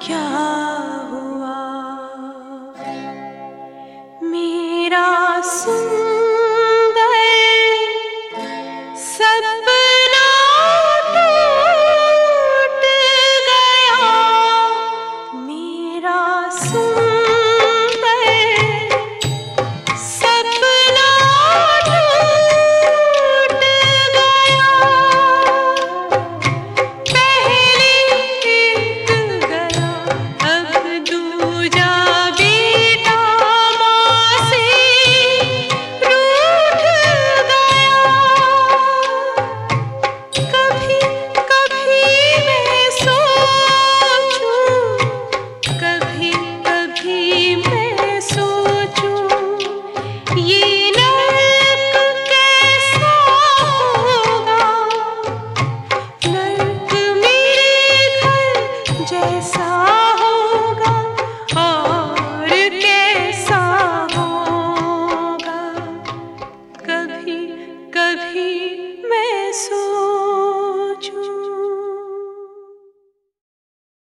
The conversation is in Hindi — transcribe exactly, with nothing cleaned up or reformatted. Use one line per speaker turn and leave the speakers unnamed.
क्या हुआ मेरा सुंदर सपना टूट गया, मेरा सुंदर सपना टूट गया। पहले एक गया अब दूजा बेटा माँ से रूठ गया। कभी कभी मैं सोचूं, कभी कभी मैं सोचूं, ये नर्क कैसा होगा, नर्क मेरे घर जैसा